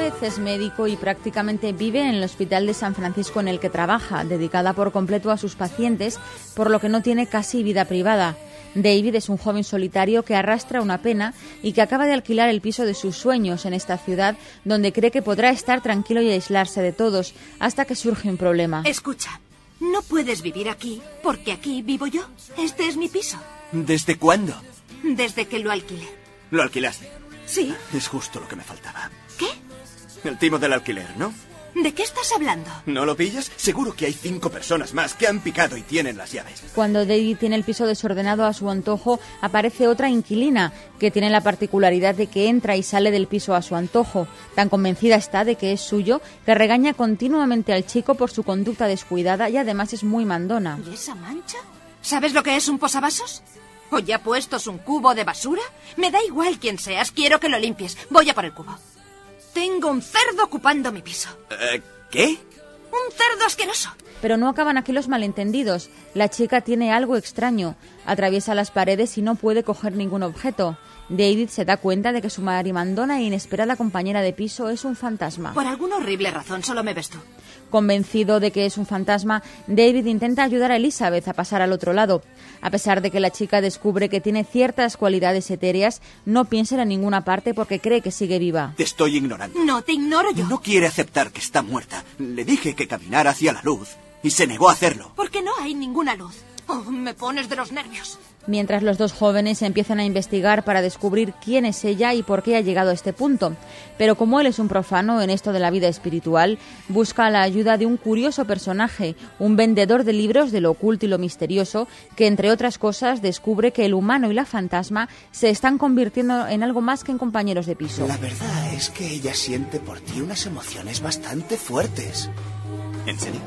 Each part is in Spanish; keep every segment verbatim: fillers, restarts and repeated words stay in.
Elizabeth es médico y prácticamente vive en el Hospital de San Francisco en el que trabaja, dedicada por completo a sus pacientes, por lo que no tiene casi vida privada. David es un joven solitario que arrastra una pena y que acaba de alquilar el piso de sus sueños en esta ciudad, donde cree que podrá estar tranquilo y aislarse de todos, hasta que surge un problema. Escucha, no puedes vivir aquí, porque aquí vivo yo. Este es mi piso. ¿Desde cuándo? Desde que lo alquilé. ¿Lo alquilaste? Sí. Es justo lo que me faltaba. ¿Qué? El timo del alquiler, ¿no? ¿De qué estás hablando? ¿No lo pillas? Seguro que hay cinco personas más que han picado y tienen las llaves. Cuando David tiene el piso desordenado a su antojo, aparece otra inquilina que tiene la particularidad de que entra y sale del piso a su antojo. Tan convencida está de que es suyo que regaña continuamente al chico por su conducta descuidada y además es muy mandona. ¿Y esa mancha? ¿Sabes lo que es un posavasos? ¿O ya puestos un cubo de basura? Me da igual quién seas, quiero que lo limpies. Voy a por el cubo. Tengo un cerdo ocupando mi piso. Eh, ¿Qué? Un cerdo asqueroso. Pero no acaban aquí los malentendidos. La chica tiene algo extraño. Atraviesa las paredes y no puede coger ningún objeto. David se da cuenta de que su marimandona e inesperada compañera de piso es un fantasma. Por alguna horrible razón, solo me ves tú. Convencido de que es un fantasma, David intenta ayudar a Elizabeth a pasar al otro lado. A pesar de que la chica descubre que tiene ciertas cualidades etéreas, no piensa en ninguna parte porque cree que sigue viva. Te estoy ignorando. No, te ignoro yo. No quiere aceptar que está muerta. Le dije que caminara hacia la luz y se negó a hacerlo. Porque no hay ninguna luz. Oh, me pones de los nervios. Mientras los dos jóvenes empiezan a investigar para descubrir quién es ella y por qué ha llegado a este punto. Pero como él es un profano en esto de la vida espiritual, busca la ayuda de un curioso personaje, un vendedor de libros de lo oculto y lo misterioso, que entre otras cosas descubre que el humano y la fantasma se están convirtiendo en algo más que en compañeros de piso. La verdad es que ella siente por ti unas emociones bastante fuertes. ¿En serio?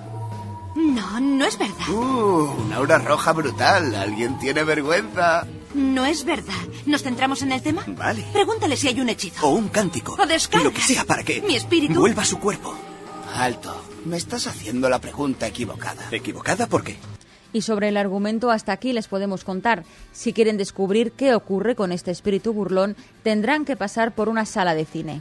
No, no es verdad. Uh, una aura roja brutal. ¿Alguien tiene vergüenza? No es verdad. ¿Nos centramos en el tema? Vale. Pregúntale si hay un hechizo. O un cántico. O descargas. Lo que sea para que mi espíritu vuelva a su cuerpo. Alto. Me estás haciendo la pregunta equivocada. ¿Equivocada por qué? Y sobre el argumento hasta aquí les podemos contar. Si quieren descubrir qué ocurre con este espíritu burlón, tendrán que pasar por una sala de cine.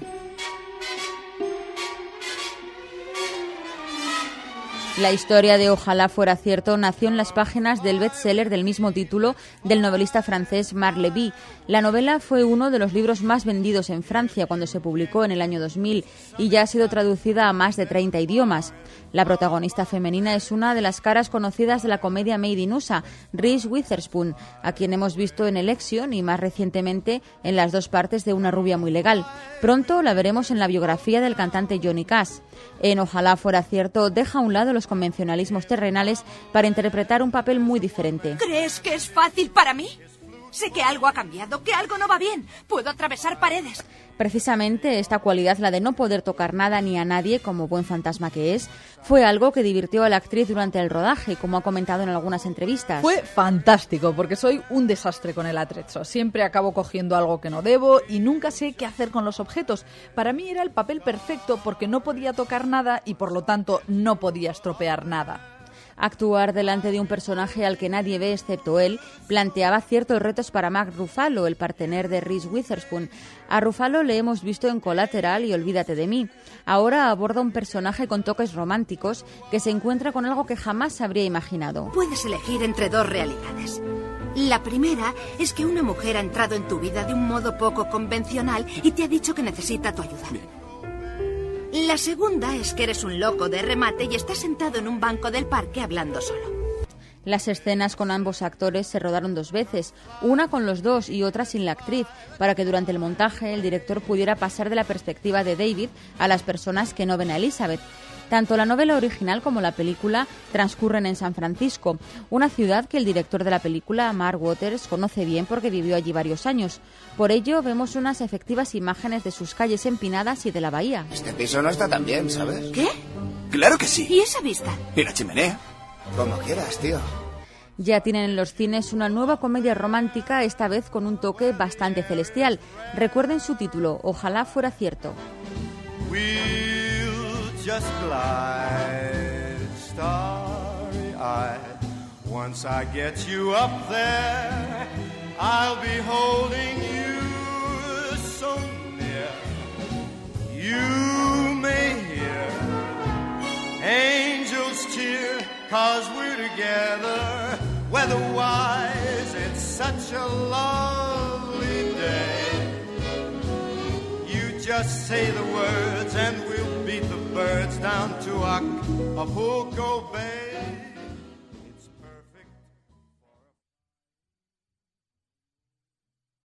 La historia de Ojalá fuera cierto nació en las páginas del bestseller del mismo título del novelista francés Marc Levy. La novela fue uno de los libros más vendidos en Francia cuando se publicó en el año dos mil y ya ha sido traducida a más de treinta idiomas. La protagonista femenina es una de las caras conocidas de la comedia Made in U S A, Reese Witherspoon, a quien hemos visto en Election y más recientemente en las dos partes de Una rubia muy legal. Pronto la veremos en la biografía del cantante Johnny Cash. En Ojalá fuera cierto deja a un lado los convencionalismos terrenales para interpretar un papel muy diferente. ¿Crees que es fácil para mí? Sé que algo ha cambiado, que algo no va bien. Puedo atravesar paredes. Precisamente esta cualidad, la de no poder tocar nada ni a nadie, como buen fantasma que es, fue algo que divirtió a la actriz durante el rodaje, como ha comentado en algunas entrevistas. Fue fantástico, porque soy un desastre con el atrezo. Siempre acabo cogiendo algo que no debo y nunca sé qué hacer con los objetos. Para mí era el papel perfecto porque no podía tocar nada y por lo tanto no podía estropear nada. Actuar delante de un personaje al que nadie ve excepto él planteaba ciertos retos para Mark Ruffalo, el partener de Reese Witherspoon. A Ruffalo le hemos visto en Collateral y Olvídate de mí. Ahora aborda un personaje con toques románticos que se encuentra con algo que jamás habría imaginado. Puedes elegir entre dos realidades. La primera es que una mujer ha entrado en tu vida de un modo poco convencional y te ha dicho que necesita tu ayuda. Bien. La segunda es que eres un loco de remate y estás sentado en un banco del parque hablando solo. Las escenas con ambos actores se rodaron dos veces, una con los dos y otra sin la actriz, para que durante el montaje el director pudiera pasar de la perspectiva de David a las personas que no ven a Elizabeth. Tanto la novela original como la película transcurren en San Francisco, una ciudad que el director de la película, Mark Waters, conoce bien porque vivió allí varios años. Por ello, vemos unas efectivas imágenes de sus calles empinadas y de la bahía. Este piso no está tan bien, ¿sabes? ¿Qué? ¡Claro que sí! ¿Y esa vista? ¿Y la chimenea? Como quieras, tío. Ya tienen en los cines una nueva comedia romántica, esta vez con un toque bastante celestial. Recuerden su título, Ojalá fuera cierto. Just glide starry-eyed. Once I get you up there, I'll be holding you so near. You always cheer, 'cause we're together. Weather-wise, it's such a lovely day. You just say the words and we'll beat the birds down to Acapulco Bay.